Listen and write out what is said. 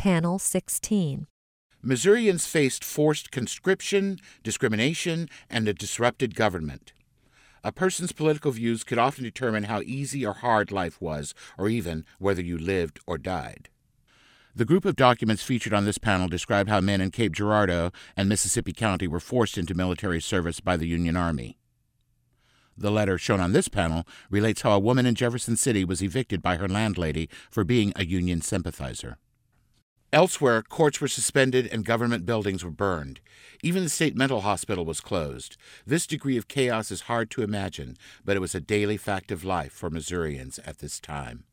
Panel 16. Missourians faced forced conscription, discrimination, and a disrupted government. A person's political views could often determine how easy or hard life was, or even whether you lived or died. The group of documents featured on this panel describe how men in Cape Girardeau and Mississippi County were forced into military service by the Union Army. The letter shown on this panel relates how a woman in Jefferson City was evicted by her landlady for being a Union sympathizer. Elsewhere, courts were suspended and government buildings were burned. Even the state mental hospital was closed. This degree of chaos is hard to imagine, but it was a daily fact of life for Missourians at this time.